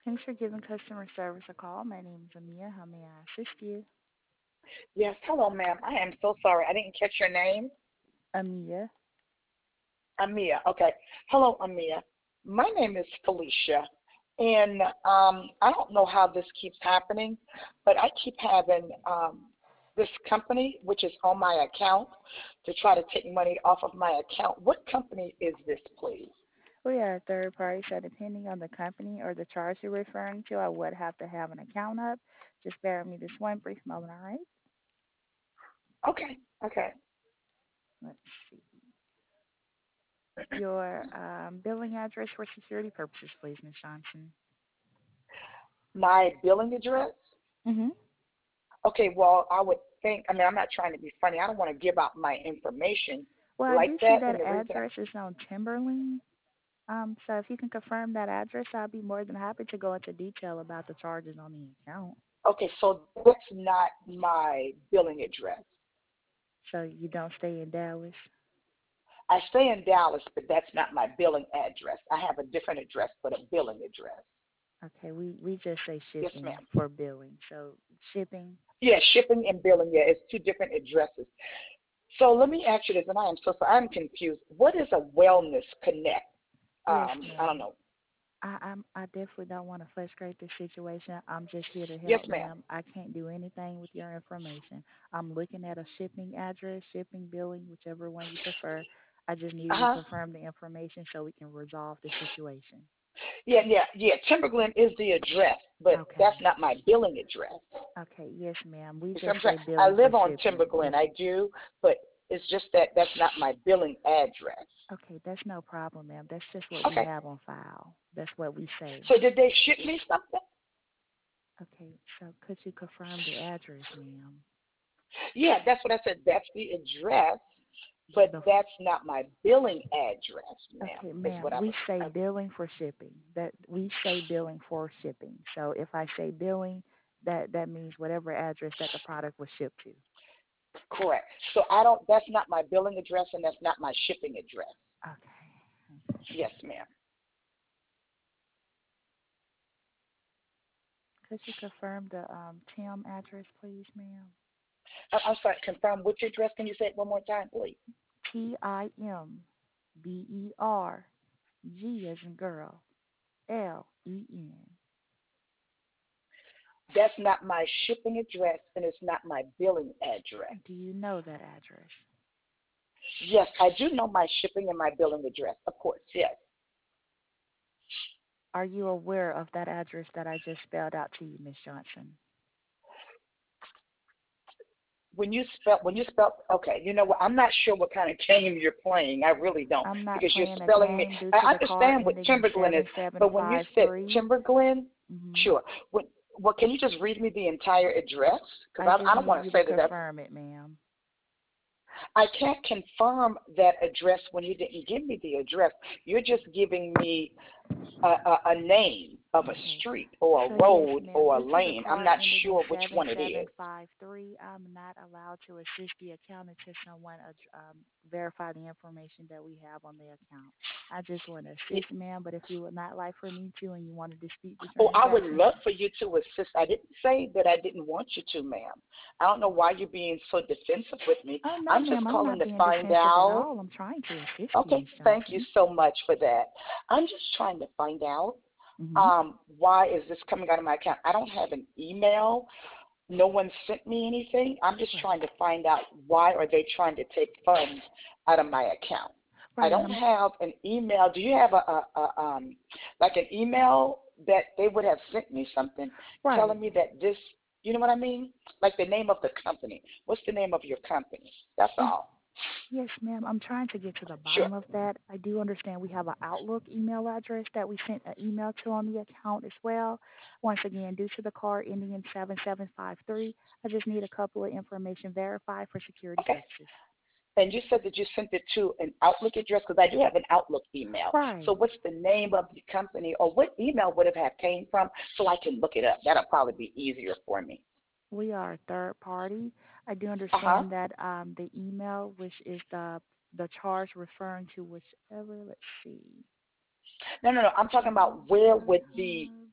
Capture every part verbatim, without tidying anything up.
Thanks for giving customer service a call. My name is Amia. How may I assist you? Yes, hello, ma'am. I am so sorry. I didn't catch your name. Amia. Amia. Okay. Hello, Amia. My name is Felicia. And um, I don't know how this keeps happening, but I keep having um, this company, which is on my account, to try to take money off of my account. What company is this, please? We are a third party, so depending on the company or the charge you're referring to, I would have to have an account up. Just bear with me this one brief moment, all right? Okay. Okay. Let's see. Your um, billing address for security purposes, please, Miss Johnson. My billing address? Mm-hmm. Okay, well, I would think, I mean, I'm not trying to be funny. I don't want to give out my information Well, I like do see that. And that the reason address is on Timberline. Um, so if you can confirm that address, I'll be more than happy to go into detail about the charges on the account. Okay, so that's not my billing address. So you don't stay in Dallas? I stay in Dallas, but that's not my billing address. I have a different address, but a billing address. Okay, we we just say Yes, shipping ma'am. for billing. So shipping. Yeah, shipping and billing, yeah, it's two different addresses. So let me ask you this, and I am so sorry, I'm confused. What is a wellness connect? Yes, Um, I don't ma'am. know. I I'm, I definitely don't want to frustrate this situation. I'm just here to Yes, help, ma'am. ma'am. I can't do anything with your information. I'm looking at a shipping address, shipping, billing, whichever one you prefer. I just need you to Uh-huh. confirm the information so we can resolve the situation. Yeah, yeah, yeah. Timberglen is the address, but Okay. that's not my billing address. Okay. Yes, ma'am. We You see what just I'm saying? say I billing for live on shipping. Timberglen, I do, but it's just that that's not my billing address. Okay, that's no problem, ma'am. That's just what we Okay. have on file. That's what we say. So did they ship me something? Okay, so could you confirm the address, ma'am? Yeah, that's what I said. That's the address, but The that's not my billing address, ma'am, okay, is ma'am, what I we was. say I, billing for shipping. That we say billing for shipping. So if I say billing, that that means whatever address that the product was shipped to. correct. So I don't, that's not my billing address and that's not my shipping address. Okay. Yes, ma'am. Could you confirm the um Tim address, please, ma'am? I, I'm sorry, confirm which address. Can you say it one more time, please? T I M B E R G as in girl L E N. That's not my shipping address and it's not my billing address. Do you know that address? Yes, I do know my shipping and my billing address, of course, yes. Are you aware of that address that I just spelled out to you, Miss Johnson? When you spell, when you spell, okay, you know what? I'm not sure what kind of game you're playing. I really don't, I'm not because you're playing a spelling me. game due to I the call understand what ending in Timberglen is, but when you said seven seven five three. Timberglen, Mm-hmm. sure. When, well, can you just read me the entire address? Because I I, just I don't need want to you to say that that's. confirm it, ma'am. I can't confirm that address when you didn't give me the address. You're just giving me a, a, a name of a Okay. street or a So yes, road ma'am, or a due to the lane. I'm call not ending in sure which seven one it seven is. five three, I'm not allowed to assist the account until someone uh, um, verify the information that we have on the account. I just want to Y- assist, ma'am, but if you would not like for me to and you want to dispute the Oh, I would transaction, love for you to assist. I didn't say that I didn't want you to, ma'am. I don't know why you're being so defensive with me. oh no, I'm just ma'am, I'm calling not to being find defensive at out. all. I'm trying to assist you, Okay, Miss thank you Johnson. so much for that. I'm just trying to find out Mm-hmm. um, why is this coming out of my account. I don't have an email. No one sent me anything. I'm just Right. trying to find out why are they trying to take funds out of my account. I Right, and don't I'm have an email. Do you have a, a, a um like an email that they would have sent me something right. telling me that this, you know what I mean? Like the name of the company. What's the name of your company? That's And all. yes, ma'am, I'm trying to get to the Sure. bottom of that. I do understand we have an Outlook email address that we sent an email to on the account as well. Once again, due to the card ending in seven seven five three, I just need a couple of information verified for security Okay. purposes. And you said that you sent it to an Outlook address because I do have an Outlook email. So Right. what's the name of the company or what email would have had came from so I can look it up? That'll probably be easier for me. We are a third party. I do Uh huh. understand that um, the email, which is the the charge referring to whichever, let's see. No, no, no. I'm talking about where would the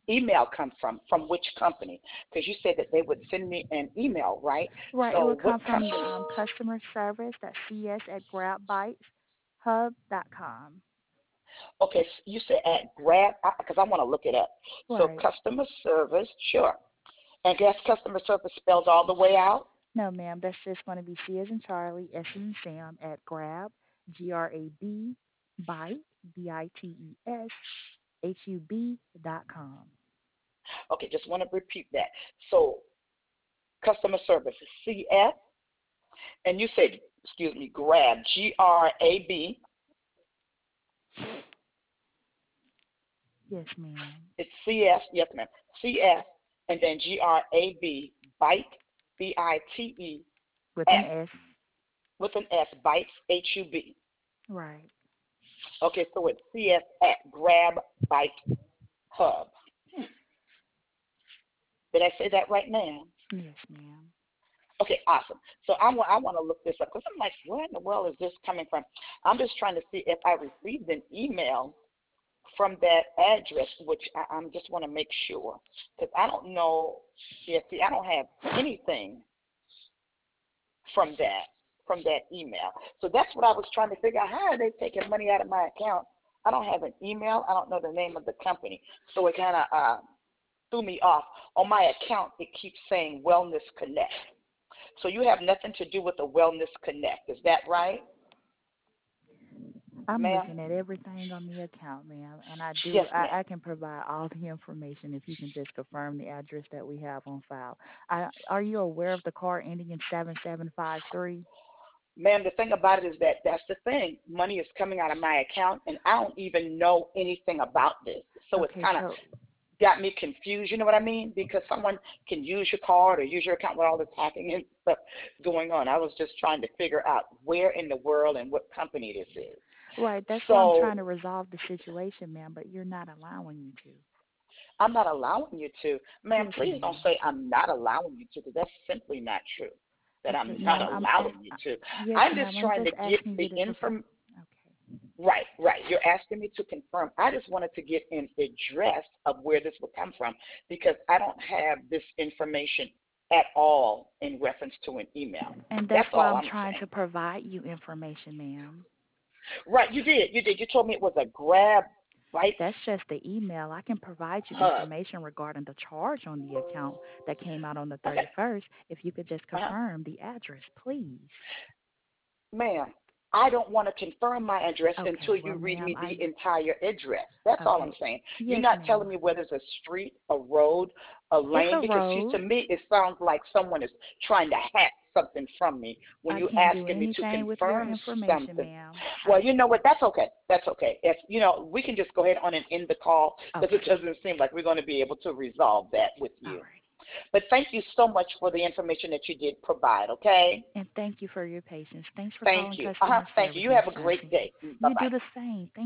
email come from? From which company? Because you said that they would send me an email, right? Right, it So would what come from company? um, customer service, that's C S at grab bites hub dot com. Okay, s- you said at Grab, because I want to look it up. So Right. customer service, sure. And guess customer service spells all the way out? No, ma'am, that's just going to be C as in Charlie, S as in Sam at grab, G R A B, bite, B I T E S, H U B dot com. Okay, just want to repeat that. So customer service is C S, and you said, excuse me, Grab, G R A B. Yes, ma'am. It's C S, yes, ma'am. C S, and then G R A B, Bite, B I T E With an S, S. with an S, Bites, H U B. Right. Okay, so it's C S at Grab Bite Hub. Hmm. Did I say that right now? Yes, ma'am. Okay, awesome. So I want I want to look this up because I'm like, where in the world is this coming from? I'm just trying to see if I received an email from that address, which I, I just want to make sure because I don't know. Yeah, see, I don't have anything from that from that email. So that's what I was trying to figure out. How are they taking money out of my account? I don't have an email. I don't know the name of the company, so it kind of uh, threw me off. On my account, it keeps saying Wellness Connect. So you have nothing to do with the Wellness Connect. Is that right, I'm ma'am? looking at everything on the account, ma'am, and I do. Yes, ma'am. I, I can provide all the information if you can just confirm the address that we have on file. I, are you aware of the card ending in seven seven five three? Ma'am, the thing about it is that that's the thing. Money is coming out of my account, and I don't even know anything about this. So it's Okay, kind of so got me confused, you know what I mean? Because someone can use your card or use your account with all this hacking and stuff going on. I was just trying to figure out where in the world and what company this is. right, that's why I'm So trying to resolve the situation, ma'am, but you're not allowing me to. I'm not allowing you to. Ma'am, Yes, please don't ma'am. say I'm not allowing you to, because that's simply not true, that Okay, I'm not ma'am, I'm a- allowing you uh, to. yes, I'm just ma'am. I'm trying just to get asking you the to confirm. inform. Okay. Right, right. You're asking me to confirm. I just wanted to get an address of where this would come from because I don't have this information at all in reference to an email. And that's That's why all I'm I'm trying saying. to provide you information, ma'am. Right, you did. You did. You told me it was a Grab Bite That's just the email. I can provide you Hub. information regarding the charge on the account that came out on the Okay. thirty-first. If you could just Uh-huh. confirm the address, please. Ma'am, I don't want to confirm my address Okay, until well, you read ma'am, me I the entire address. That's all I'm okay. saying. You're Yes, not telling ma'am. me whether it's a street, a road, a It's lane, a because see, to road. me, it sounds like someone is trying to hack something from me when I you're can't do asking me to anything with your confirm information, something. ma'am. I Well, you know what? That's okay. That's okay. If you know, we can just go ahead on and end the call because it okay. doesn't seem like we're going to be able to resolve that with All you. right. But thank you so much for the information that you did provide. Okay. And thank you for your patience. Thanks for Thank calling you. Uh huh. customer Thank you. service, You Miss have a great Johnson. day. Bye You bye. do the same. Thank